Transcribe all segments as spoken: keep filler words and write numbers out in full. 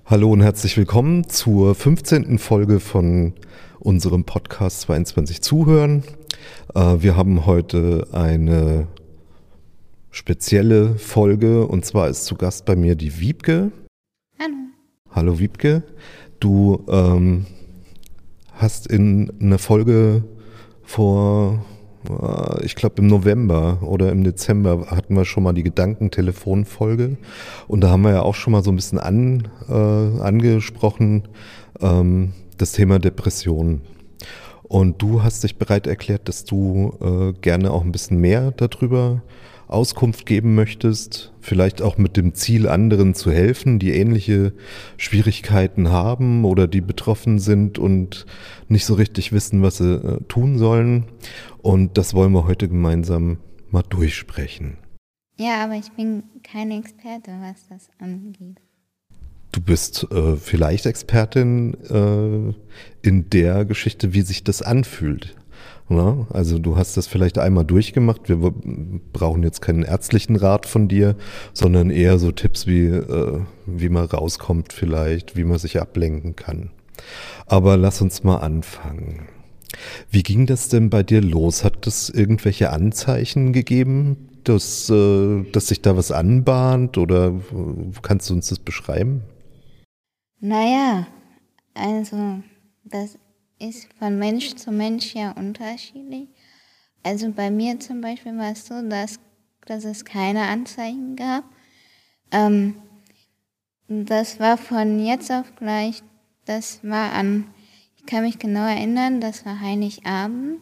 Hallo und herzlich willkommen zur fünfzehnten Folge von unserem Podcast zweiundzwanzig Zuhören. Äh, wir haben heute eine spezielle Folge und zwar ist zu Gast bei mir die Wiebke. Hallo. Hallo Wiebke, du ähm, hast in einer Folge vor, äh, ich glaube im November oder im Dezember hatten wir schon mal die Gedankentelefonfolge und da haben wir ja auch schon mal so ein bisschen an, äh, angesprochen, ähm, das Thema Depressionen. Und du hast dich bereit erklärt, dass du äh, gerne auch ein bisschen mehr darüber Auskunft geben möchtest, vielleicht auch mit dem Ziel, anderen zu helfen, die ähnliche Schwierigkeiten haben oder die betroffen sind und nicht so richtig wissen, was sie äh, tun sollen. Und das wollen wir heute gemeinsam mal durchsprechen. Ja, aber ich bin keine Experte, was das angeht. Du bist äh, vielleicht Expertin äh, in der Geschichte, wie sich das anfühlt. Ja, also du hast das vielleicht einmal durchgemacht. Wir brauchen jetzt keinen ärztlichen Rat von dir, sondern eher so Tipps wie, äh, wie man rauskommt vielleicht, wie man sich ablenken kann. Aber lass uns mal anfangen. Wie ging das denn bei dir los? Hat es irgendwelche Anzeichen gegeben, dass, äh, dass sich da was anbahnt oder kannst du uns das beschreiben? Naja, also das ist von Mensch zu Mensch ja unterschiedlich. Also bei mir zum Beispiel war es so, dass, dass es keine Anzeichen gab. Ähm, das war von jetzt auf gleich, das war an, ich kann mich genau erinnern, das war Heiligabend.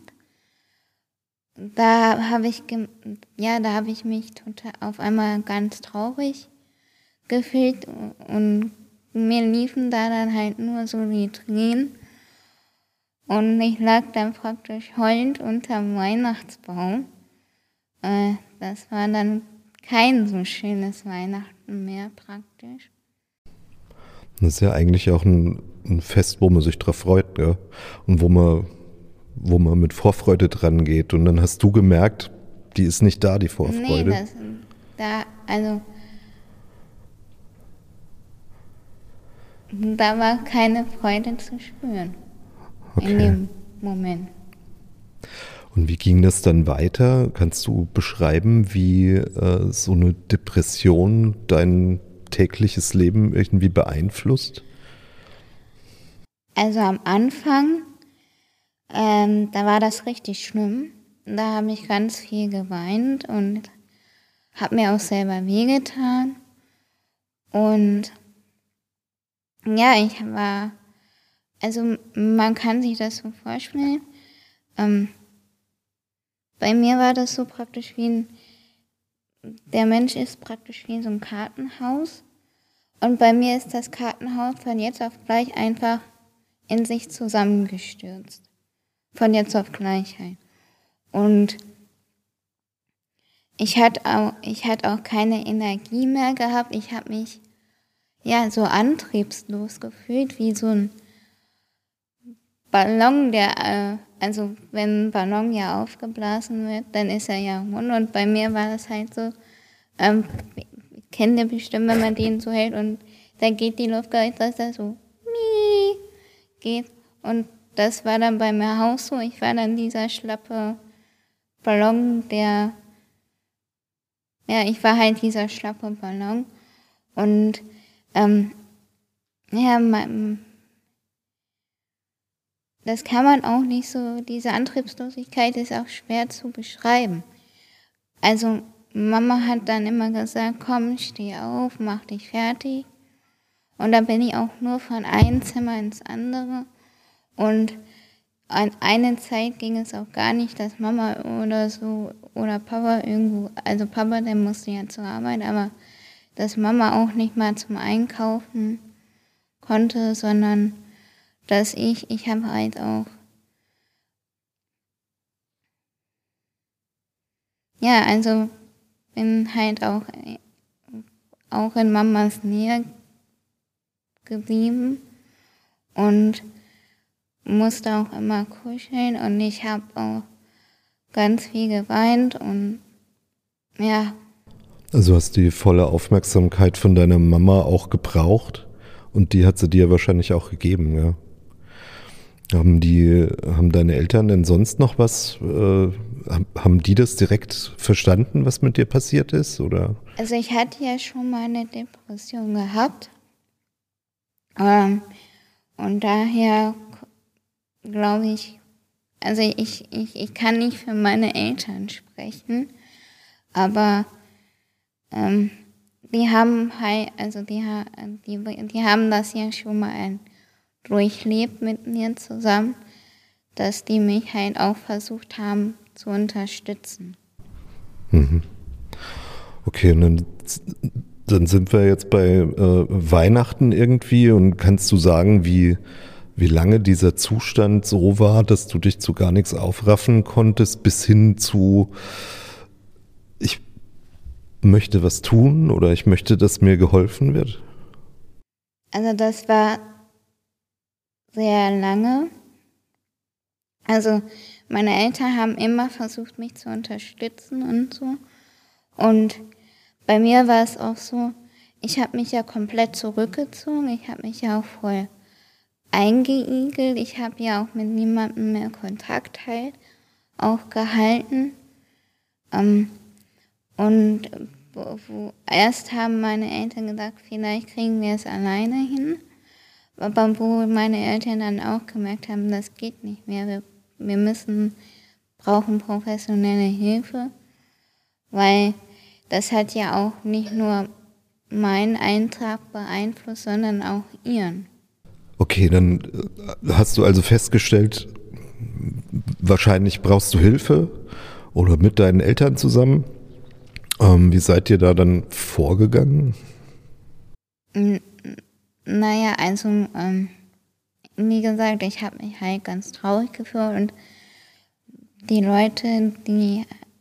Da habe ich, ja, da habe ich mich total auf einmal ganz traurig gefühlt und mir liefen da dann halt nur so die Tränen. Und ich lag dann praktisch heulend unterm Weihnachtsbaum. Äh, das war dann kein so schönes Weihnachten mehr praktisch. Das ist ja eigentlich auch ein, ein Fest, wo man sich drauf freut, gell? Und wo man, wo man mit Vorfreude dran geht. Und dann hast du gemerkt, die ist nicht da, die Vorfreude. Nee, das, da, also, da war keine Freude zu spüren. Okay. In dem Moment. Und wie ging das dann weiter? Kannst du beschreiben, wie äh, so eine Depression dein tägliches Leben irgendwie beeinflusst? Also am Anfang, ähm, da war das richtig schlimm. Da habe ich ganz viel geweint und habe mir auch selber wehgetan. Und ja, ich war, also man kann sich das so vorstellen. Ähm, bei mir war das so praktisch wie ein, der Mensch ist praktisch wie so ein Kartenhaus. Und bei mir ist das Kartenhaus von jetzt auf gleich einfach in sich zusammengestürzt. Von jetzt auf gleich halt. Und ich hatte auch, ich hatte auch keine Energie mehr gehabt. Ich habe mich ja so antriebslos gefühlt, wie so ein Ballon, der, äh, also wenn ein Ballon ja aufgeblasen wird, dann ist er ja rund. Und bei mir war das halt so, ähm, kennt ihr bestimmt, wenn man den so hält und da geht die Luft gleich, dass er so mie geht. Und das war dann bei mir auch so. Ich war dann dieser schlappe Ballon, der, ja, ich war halt dieser schlappe Ballon. Und, ähm, ja, mein, das kann man auch nicht so, diese Antriebslosigkeit ist auch schwer zu beschreiben. Also Mama hat dann immer gesagt, komm, steh auf, mach dich fertig. Und dann bin ich auch nur von einem Zimmer ins andere. Und an eine Zeit ging es auch gar nicht, dass Mama oder so oder Papa irgendwo, also Papa, der musste ja zur Arbeit, aber dass Mama auch nicht mal zum Einkaufen konnte, sondern dass ich, ich habe halt auch, ja, also bin halt auch, auch in Mamas Nähe geblieben und musste auch immer kuscheln und ich habe auch ganz viel geweint und ja. Also hast du die volle Aufmerksamkeit von deiner Mama auch gebraucht Und die hat sie dir wahrscheinlich auch gegeben, ja. Haben die, haben deine Eltern denn sonst noch was, äh, haben die das direkt verstanden, was mit dir passiert ist, oder? Also ich hatte ja schon mal eine Depression gehabt. Ähm, und daher glaube ich, also ich, ich, ich kann nicht für meine Eltern sprechen, aber ähm, die haben halt, also die, die, die haben das ja schon mal durchlebt mit mir zusammen, dass die mich halt auch versucht haben zu unterstützen. Mhm. Okay, und dann, dann sind wir jetzt bei äh, Weihnachten irgendwie und kannst du sagen, wie, wie lange dieser Zustand so war, dass du dich zu gar nichts aufraffen konntest, bis hin zu ich möchte was tun oder ich möchte, dass mir geholfen wird? Also das war sehr lange. Also meine Eltern haben immer versucht, mich zu unterstützen und so. Und bei mir war es auch so, ich habe mich ja komplett zurückgezogen. Ich habe mich ja auch voll eingeigelt. Ich habe ja auch mit niemandem mehr Kontakt halt auch gehalten. Ähm, und wo, wo, erst haben meine Eltern gesagt, vielleicht kriegen wir es alleine hin. Aber wo meine Eltern dann auch gemerkt haben, das geht nicht mehr. Wir, wir müssen, brauchen professionelle Hilfe, weil das hat ja auch nicht nur meinen Eintrag beeinflusst, sondern auch ihren. Okay, dann hast du also festgestellt, wahrscheinlich brauchst du Hilfe oder mit deinen Eltern zusammen. Ähm, wie seid ihr da dann vorgegangen? N- Naja, also, ähm, wie gesagt, ich habe mich halt ganz traurig gefühlt und die Leute, die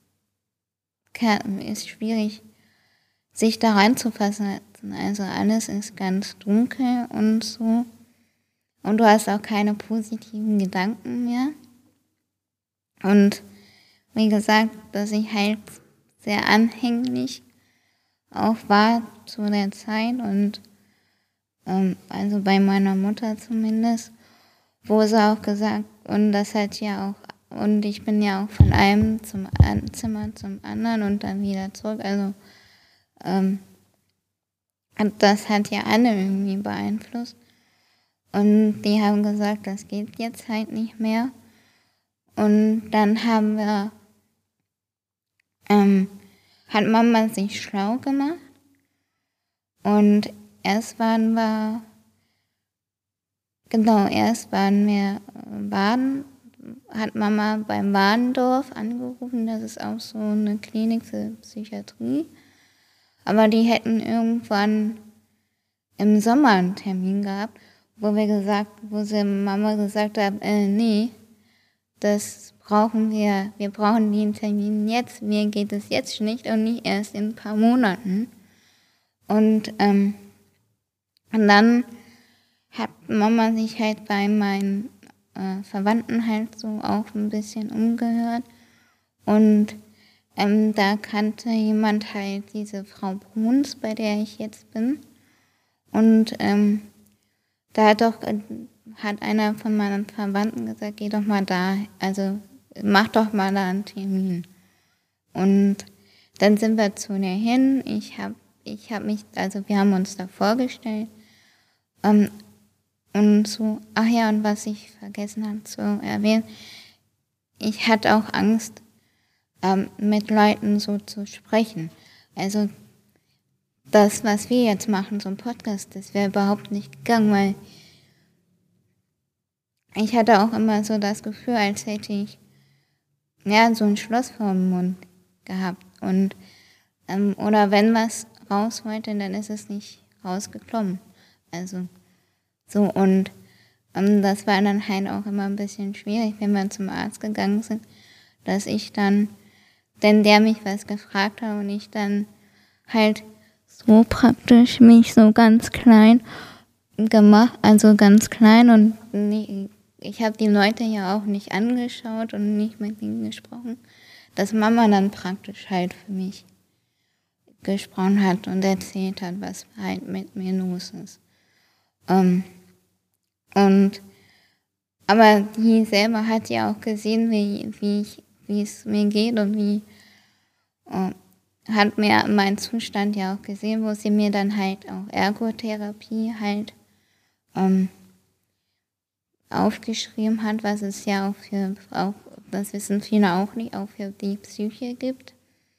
ist schwierig, sich da reinzufassen. Also alles ist ganz dunkel und so. Und du hast auch keine positiven Gedanken mehr. Und wie gesagt, dass ich halt sehr anhänglich auch war zu der Zeit und ähm, also bei meiner Mutter zumindest, wo sie auch gesagt, und das hat ja auch, und ich bin ja auch von einem zum An- Zimmer zum anderen und dann wieder zurück, also ähm, und das hat ja alle irgendwie beeinflusst. Und die haben gesagt, das geht jetzt halt nicht mehr. Und dann haben wir, ähm, hat Mama sich schlau gemacht. Und erst waren wir, genau, erst waren wir baden, hat Mama beim Badendorf angerufen, das ist auch so eine Klinik für Psychiatrie. Aber die hätten irgendwann im Sommer einen Termin gehabt, wo wir gesagt, wo sie Mama gesagt hat, äh, nee, das brauchen wir, wir brauchen den Termin jetzt, mir geht es jetzt nicht und nicht erst in ein paar Monaten. Und, ähm, und dann hat Mama sich halt bei meinen äh, Verwandten halt so auch ein bisschen umgehört und ähm, da kannte jemand halt diese Frau Bruns, bei der ich jetzt bin. Und ähm, da hat doch, hat einer von meinen Verwandten gesagt, geh doch mal da, also mach doch mal da einen Termin. Und dann sind wir zu ihr hin, ich habe ich hab mich, also wir haben uns da vorgestellt. Ähm, und so, ach ja, und was ich vergessen habe zu erwähnen, ich hatte auch Angst, ähm, mit Leuten so zu sprechen. Also das, was wir jetzt machen, so ein Podcast, das wäre überhaupt nicht gegangen, weil ich hatte auch immer so das Gefühl, als hätte ich ja so ein Schloss vor dem Mund gehabt. Und ähm, oder wenn was raus wollte, dann ist es nicht rausgekommen. Also so und ähm, das war dann halt auch immer ein bisschen schwierig, wenn wir zum Arzt gegangen sind, dass ich dann, wenn der mich was gefragt hat und ich dann halt so praktisch mich so ganz klein gemacht, also ganz klein und nie, ich habe die Leute ja auch nicht angeschaut und nicht mit ihnen gesprochen, dass Mama dann praktisch halt für mich gesprochen hat und erzählt hat, was halt mit mir los ist. Ähm, und aber die selber hat ja auch gesehen, wie, wie, ich, wie es mir geht und wie äh, hat mir meinen Zustand ja auch gesehen, wo sie mir dann halt auch Ergotherapie halt ähm, aufgeschrieben hat, was es ja auch für, auch, das wissen viele auch nicht, auch für die Psyche gibt.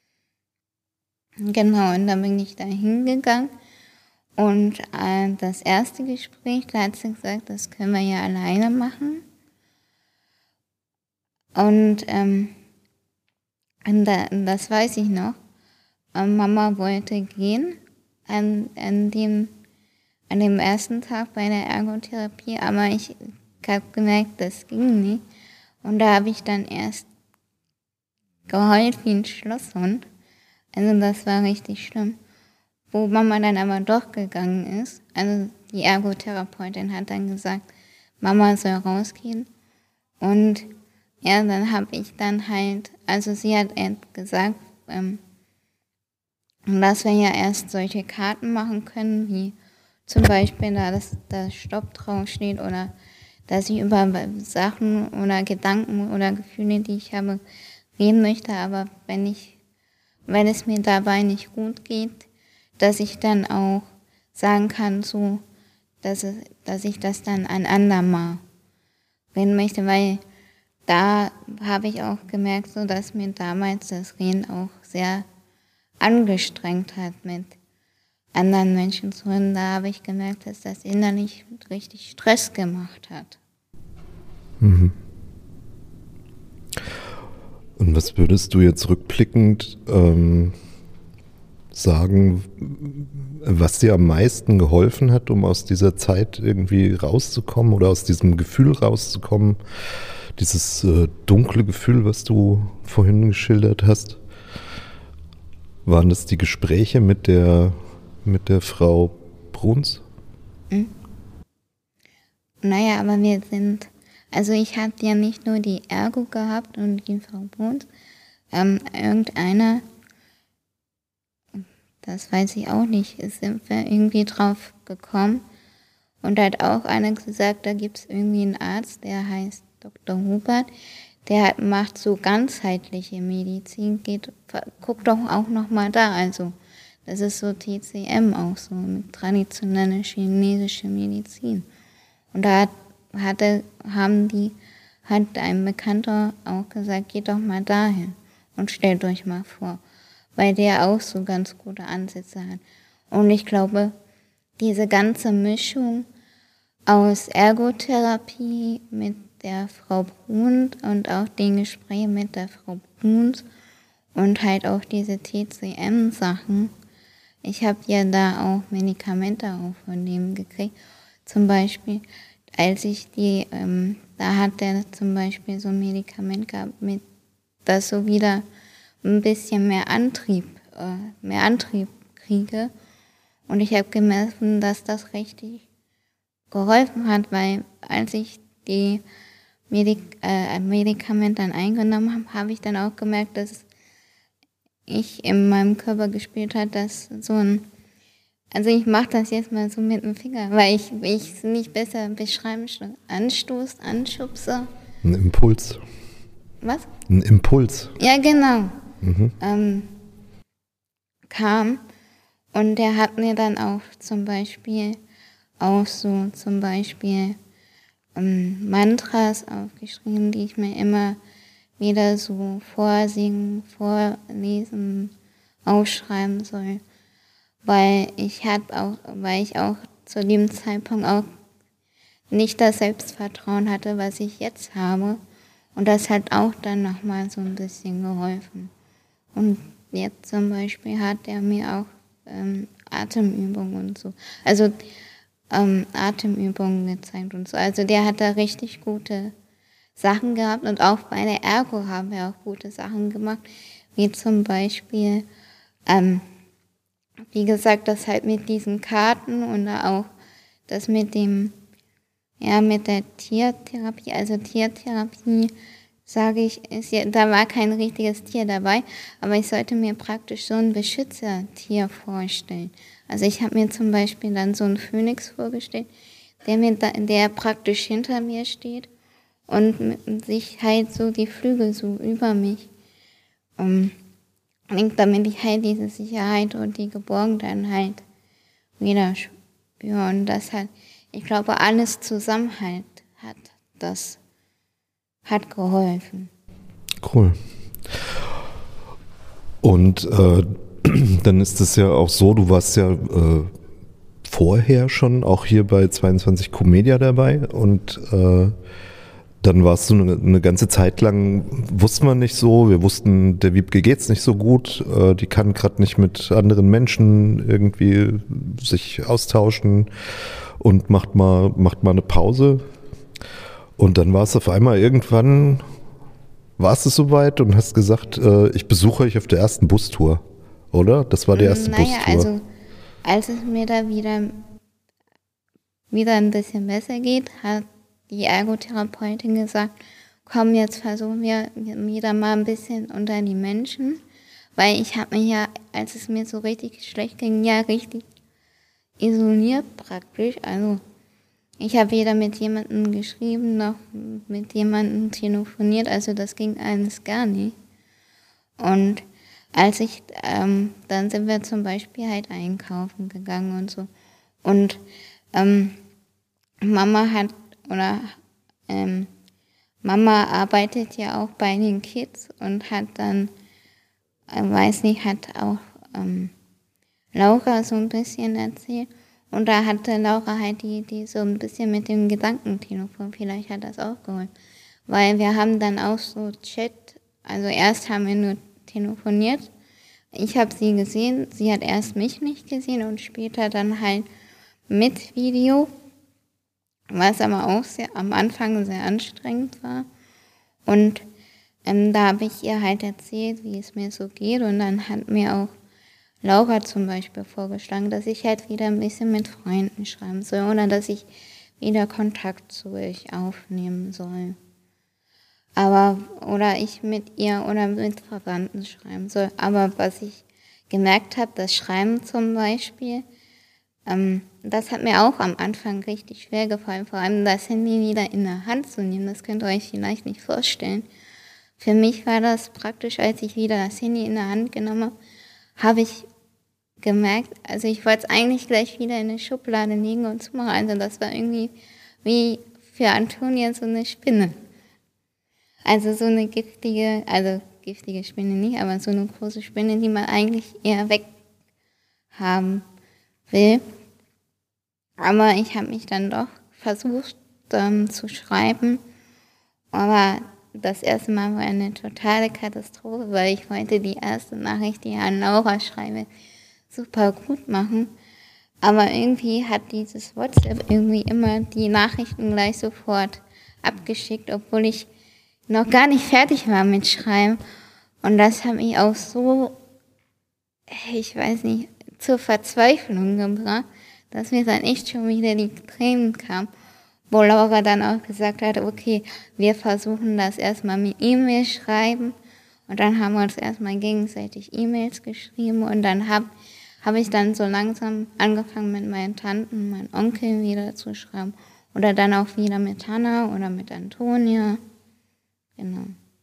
Genau, und dann bin ich da hingegangen. Und äh, das erste Gespräch, da hat sie gesagt, das können wir ja alleine machen. Und, ähm, und da, das weiß ich noch. Und Mama wollte gehen an, an, dem, an dem ersten Tag bei der Ergotherapie, aber ich habe gemerkt, das ging nicht. Und da habe ich dann erst geheult wie ein Schlosshund. Also das war richtig schlimm. Wo Mama dann aber doch gegangen ist, also die Ergotherapeutin hat dann gesagt, Mama soll rausgehen. Und ja, dann habe ich dann halt, also sie hat gesagt, ähm, dass wir ja erst solche Karten machen können, wie zum Beispiel da das, das Stopp draufsteht oder dass ich über Sachen oder Gedanken oder Gefühle, die ich habe, reden möchte, aber wenn ich, wenn es mir dabei nicht gut geht, dass ich dann auch sagen kann, so, dass, es, dass ich das dann ein andermal reden möchte, weil da habe ich auch gemerkt, so, dass mir damals das Reden auch sehr angestrengt hat, mit anderen Menschen zu reden. Da habe ich gemerkt, dass das innerlich richtig Stress gemacht hat. Mhm. Und was würdest du jetzt rückblickend ähm, sagen, was dir am meisten geholfen hat, um aus dieser Zeit irgendwie rauszukommen oder aus diesem Gefühl rauszukommen, dieses äh, dunkle Gefühl, was du vorhin geschildert hast? Waren das die Gespräche mit der, mit der Frau Bruns? Mhm. Naja, aber wir sind, also ich hatte ja nicht nur die Ergo gehabt und die Frau Bruns, ähm, irgendeiner, das weiß ich auch nicht, sind wir irgendwie drauf gekommen. Und da hat auch einer gesagt, da gibt es irgendwie einen Arzt, der heißt Doktor Hubert, der hat, macht so ganzheitliche Medizin, geht, guck doch auch nochmal da, also das ist so T C M auch so, mit traditionelle chinesische Medizin. Und da hat, hatte, haben die, hat ein Bekannter auch gesagt, geht doch mal dahin und stellt euch mal vor, weil der auch so ganz gute Ansätze hat. Und ich glaube, diese ganze Mischung aus Ergotherapie mit der Frau Bruns und auch den Gesprächen mit der Frau Bruns und halt auch diese T C M-Sachen. Ich habe ja da auch Medikamente auch von dem gekriegt. Zum Beispiel, als ich die, ähm, da hat der zum Beispiel so ein Medikament gehabt, mit das so wieder ein bisschen mehr Antrieb, äh, mehr Antrieb kriege. Und ich habe gemessen, dass das richtig geholfen hat, weil als ich die Medik- äh, Medikamente dann eingenommen habe, habe ich dann auch gemerkt, dass ich in meinem Körper gespürt habe, dass so ein, also ich mache das jetzt mal so mit dem Finger, weil ich es nicht besser beschreiben, Anstoß, Anschubser. Ein Impuls. Was? Ein Impuls. Ja, genau. Mhm. Ähm, kam und der hat mir dann auch zum Beispiel auch so zum Beispiel ähm, Mantras aufgeschrieben, die ich mir immer wieder so vorsingen, vorlesen, aufschreiben soll. Weil ich hab auch, weil ich auch zu dem Zeitpunkt auch nicht das Selbstvertrauen hatte, was ich jetzt habe. Und das hat auch dann nochmal so ein bisschen geholfen. Und jetzt zum Beispiel hat er mir auch ähm, Atemübungen und so. Also ähm, Atemübungen gezeigt und so. Also der hat da richtig gute Sachen gehabt und auch bei der Ergo haben wir auch gute Sachen gemacht, wie zum Beispiel, ähm, wie gesagt, das halt mit diesen Karten und auch das mit dem, ja, mit der Tiertherapie, also Tiertherapie, sage ich, ist ja, da war kein richtiges Tier dabei, aber ich sollte mir praktisch so ein Beschützertier vorstellen. Also ich habe mir zum Beispiel dann so einen Phönix vorgestellt, der, mir da, der praktisch hinter mir steht und mit sich halt so die Flügel so über mich um, lenkt, damit ich halt diese Sicherheit und die Geborgenheit halt wieder spüre. Und das hat, ich glaube, alles zusammen halt hat das hat geholfen. Cool. Und äh, dann ist es ja auch so, du warst ja äh, vorher schon auch hier bei zweiundzwanzig Comedia dabei und äh, dann warst du eine, eine ganze Zeit lang, wusste man nicht so, wir wussten, der Wiebke geht's nicht so gut, äh, die kann gerade nicht mit anderen Menschen irgendwie sich austauschen und macht mal, macht mal eine Pause. Und dann war es auf einmal irgendwann, warst du soweit und hast gesagt, äh, ich besuche euch auf der ersten Bustour, oder? Das war die erste Naja, Bustour. also als es mir da wieder, wieder ein bisschen besser geht, hat die Ergotherapeutin gesagt, komm, jetzt versuchen wir wieder mal ein bisschen unter die Menschen, weil ich habe mich ja, als es mir so richtig schlecht ging, ja richtig isoliert praktisch, also ich habe weder mit jemandem geschrieben, noch mit jemandem telefoniert, also das ging alles gar nicht. Und als ich, ähm, dann sind wir zum Beispiel halt einkaufen gegangen und so. Und ähm, Mama hat, oder ähm, Mama arbeitet ja auch bei den Kids und hat dann, äh, weiß nicht, hat auch ähm, Laura so ein bisschen erzählt. Und da hatte Laura halt die Idee, so ein bisschen mit dem Gedankentelefon, vielleicht hat das auch geholfen. Weil wir haben dann auch so Chat, also erst haben wir nur telefoniert, ich habe sie gesehen, sie hat erst mich nicht gesehen und später dann halt mit Video, was aber auch sehr, am Anfang sehr anstrengend war. Und ähm, da habe ich ihr halt erzählt, wie es mir so geht und dann hat mir auch Laura zum Beispiel vorgeschlagen, dass ich halt wieder ein bisschen mit Freunden schreiben soll oder dass ich wieder Kontakt zu euch aufnehmen soll. Aber, oder ich mit ihr oder mit Verwandten schreiben soll. Aber was ich gemerkt habe, das Schreiben zum Beispiel, ähm, das hat mir auch am Anfang richtig schwer gefallen, vor allem das Handy wieder in der Hand zu nehmen, das könnt ihr euch vielleicht nicht vorstellen. Für mich war das praktisch, als ich wieder das Handy in der Hand genommen habe, habe ich gemerkt, also ich wollte es eigentlich gleich wieder in eine Schublade legen und zumachen. Also das war irgendwie wie für Antonia so eine Spinne. Also so eine giftige, also giftige Spinne nicht, aber so eine große Spinne, die man eigentlich eher weghaben will. Aber ich habe mich dann doch versucht ähm, zu schreiben, aber das erste Mal war eine totale Katastrophe, weil ich wollte die erste Nachricht, die ich an Laura schreibe, super gut machen. Aber irgendwie hat dieses WhatsApp irgendwie immer die Nachrichten gleich sofort abgeschickt, obwohl ich noch gar nicht fertig war mit Schreiben. Und das hat mich auch so, ich weiß nicht, zur Verzweiflung gebracht, dass mir dann echt schon wieder die Tränen kamen. Wo Laura dann auch gesagt hat, okay, wir versuchen das erstmal mit E-Mail schreiben. Und dann haben wir uns erstmal gegenseitig E-Mails geschrieben. Und dann habe hab ich dann so langsam angefangen mit meinen Tanten, meinen Onkel wieder zu schreiben. Oder dann auch wieder mit Hannah oder mit Antonia. Genau.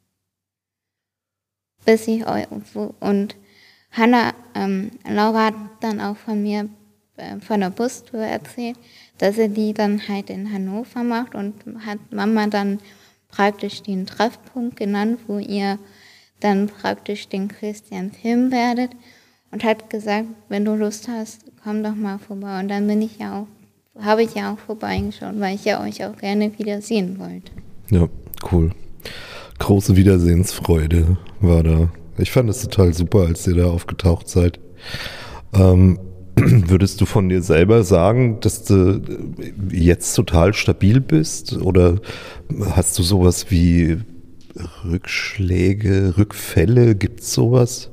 Bis ich, und Hannah, ähm, Laura hat dann auch von mir, äh, von der Bustour erzählt, dass er die dann halt in Hannover macht und hat Mama dann praktisch den Treffpunkt genannt, wo ihr dann praktisch den Christian filmen werdet und hat gesagt, wenn du Lust hast, komm doch mal vorbei. Und dann bin ich ja auch, habe ich ja auch vorbeigeschaut, weil ich ja euch auch gerne wieder sehen wollte. Ja, cool. Große Wiedersehensfreude war da. Ich fand es total super, als ihr da aufgetaucht seid. Ähm, Würdest du von dir selber sagen, dass du jetzt total stabil bist? Oder hast du sowas wie Rückschläge, Rückfälle? Gibt es sowas?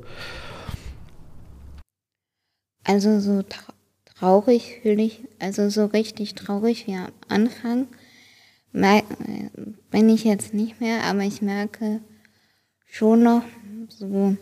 Also so tra- traurig fühle ich, also so richtig traurig wie am Anfang mer- bin ich jetzt nicht mehr, aber ich merke schon noch so,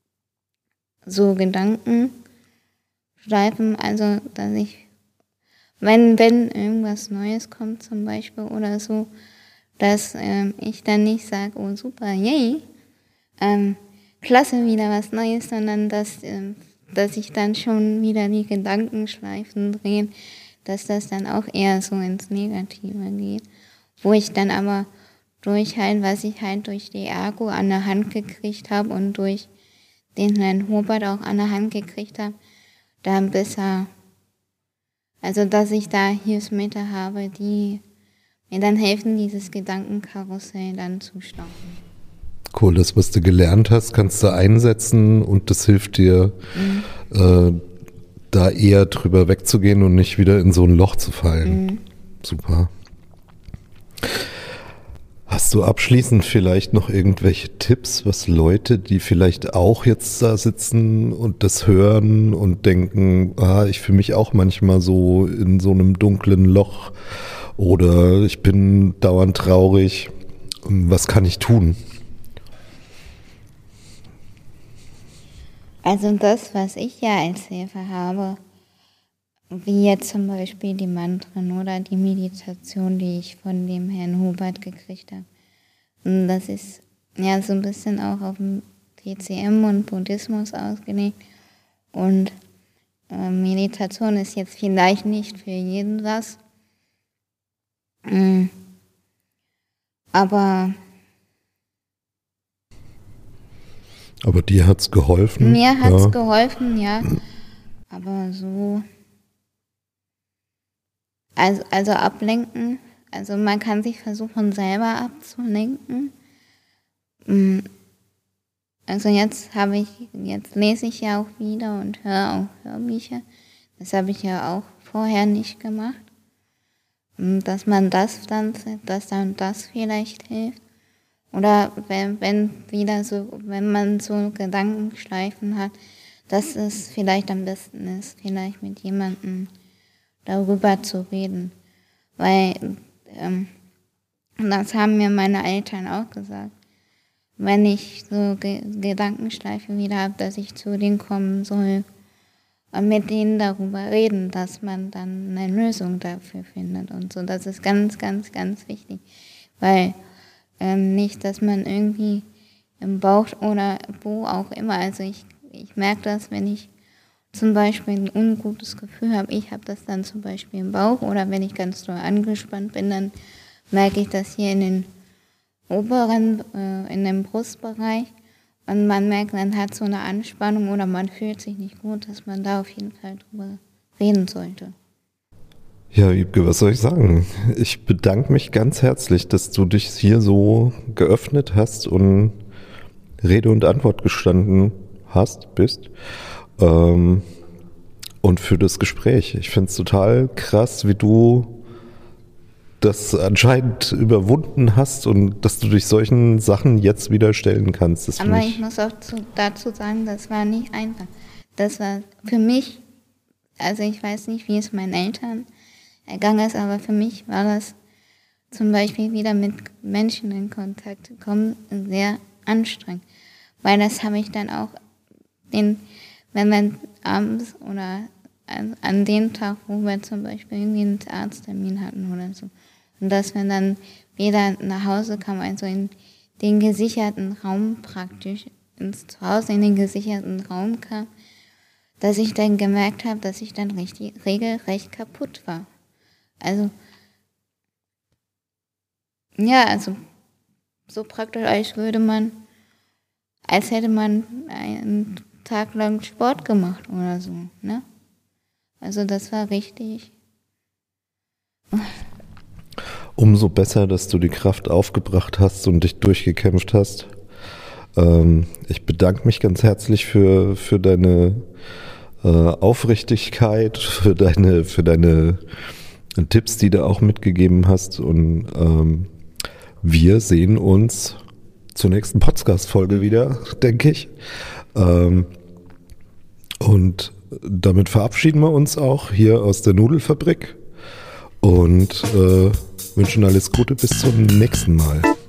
so Gedanken schleifen, also dass ich wenn, wenn irgendwas Neues kommt zum Beispiel oder so, dass ähm, ich dann nicht sage, oh super, yay, ähm, klasse, wieder was Neues, sondern dass, ähm, dass ich dann schon wieder die Gedankenschleifen drehe, dass das dann auch eher so ins Negative geht. Wo ich dann aber durch halt, was ich halt durch die Ergo an der Hand gekriegt habe und durch den Herrn Hubert auch an der Hand gekriegt habe, dann besser, also dass ich da Hilfsmittel habe, die mir dann helfen, dieses Gedankenkarussell dann zu stoppen. Cool, das, was du gelernt hast, kannst du einsetzen und das hilft dir, mhm. äh, da eher drüber wegzugehen und nicht wieder in so ein Loch zu fallen. Mhm. Super. Hast du abschließend vielleicht noch irgendwelche Tipps, was Leute, die vielleicht auch jetzt da sitzen und das hören und denken, ah, ich fühle mich auch manchmal so in so einem dunklen Loch oder ich bin dauernd traurig, was kann ich tun? Also das, was ich ja als Hilfe habe, wie jetzt zum Beispiel die Mantren oder die Meditation, die ich von dem Herrn Hubert gekriegt habe. Und das ist ja so ein bisschen auch auf dem T C M und Buddhismus ausgelegt. Und äh, Meditation ist jetzt vielleicht nicht für jeden was. Mhm. Aber Aber dir hat's geholfen? Mir hat's ja. geholfen, ja. Aber so... Also, also ablenken, also man kann sich versuchen selber abzulenken. Also jetzt habe ich, jetzt lese ich ja auch wieder und höre auch Hörbücher. Das habe ich ja auch vorher nicht gemacht. Dass man das dann, dass dann das vielleicht hilft. Oder wenn, wenn wieder so, wenn man so Gedankenschleifen hat, dass es vielleicht am besten ist, vielleicht mit jemandem darüber zu reden. Weil, ähm, das haben mir meine Eltern auch gesagt. Wenn ich so Ge- Gedankenschleife wieder habe, dass ich zu denen kommen soll und mit denen darüber reden, dass man dann eine Lösung dafür findet und so. Das ist ganz, ganz, ganz wichtig. Weil ähm, nicht, dass man irgendwie im Bauch oder wo auch immer, also ich, ich merke das, wenn ich zum Beispiel ein ungutes Gefühl habe, ich habe das dann zum Beispiel im Bauch oder wenn ich ganz doll angespannt bin, dann merke ich das hier in den oberen, äh, in dem Brustbereich und man merkt, man hat so eine Anspannung oder man fühlt sich nicht gut, dass man da auf jeden Fall drüber reden sollte. Ja, Wiebke, was soll ich sagen? Ich bedanke mich ganz herzlich, dass du dich hier so geöffnet hast und Rede und Antwort gestanden hast, bist. Ähm, und für das Gespräch. Ich finde es total krass, wie du das anscheinend überwunden hast und dass du dich solchen Sachen jetzt wieder stellen kannst. Das Aber ich, ich muss auch zu, dazu sagen, das war nicht einfach. Das war für mich, also ich weiß nicht, wie es meinen Eltern ergangen ist, aber für mich war das zum Beispiel wieder mit Menschen in Kontakt zu kommen sehr anstrengend. Weil das habe ich dann auch den wenn wir abends oder an, an dem Tag, wo wir zum Beispiel irgendwie einen Arzttermin hatten oder so, und dass wir dann wieder nach Hause kamen, also in den gesicherten Raum praktisch, ins Zuhause in den gesicherten Raum kam, dass ich dann gemerkt habe, dass ich dann richtig, regelrecht kaputt war. Also, ja, also so praktisch, als würde man, als hätte man einen Tag lang Sport gemacht oder so, ne? Also das war richtig. Umso besser, dass du die Kraft aufgebracht hast und dich durchgekämpft hast. Ähm, ich bedanke mich ganz herzlich für, für deine äh, Aufrichtigkeit, für deine, für deine Tipps, die du auch mitgegeben hast. Und ähm, wir sehen uns zur nächsten Podcast-Folge wieder, denke ich. Ähm, und damit verabschieden wir uns auch hier aus der Nudelfabrik und äh, wünschen alles Gute bis zum nächsten Mal.